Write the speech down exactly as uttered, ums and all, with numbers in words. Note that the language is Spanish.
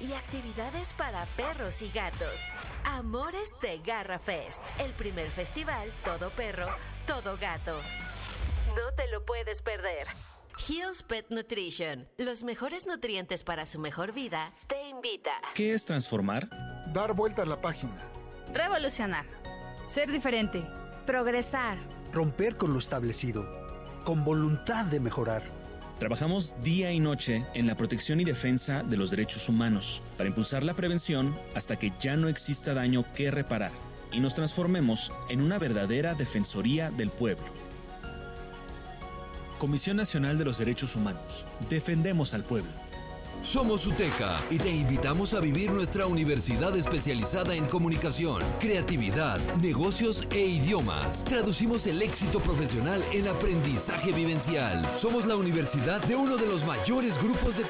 y actividades para perros y gatos. Amores de Garra Fest, el primer festival todo perro, todo gato. No te lo puedes perder. Hills Pet Nutrition, los mejores nutrientes para su mejor vida, te invita. ¿Qué es transformar? Dar vuelta a la página. Revolucionar. Ser diferente. Progresar. Romper con lo establecido. Con voluntad de mejorar. Trabajamos día y noche en la protección y defensa de los derechos humanos para impulsar la prevención hasta que ya no exista daño que reparar y nos transformemos en una verdadera defensoría del pueblo. Comisión Nacional de los Derechos Humanos. Defendemos al pueblo. Somos UTECA y te invitamos a vivir nuestra universidad especializada en comunicación, creatividad, negocios e idiomas. Traducimos el éxito profesional en aprendizaje vivencial. Somos la universidad de uno de los mayores grupos de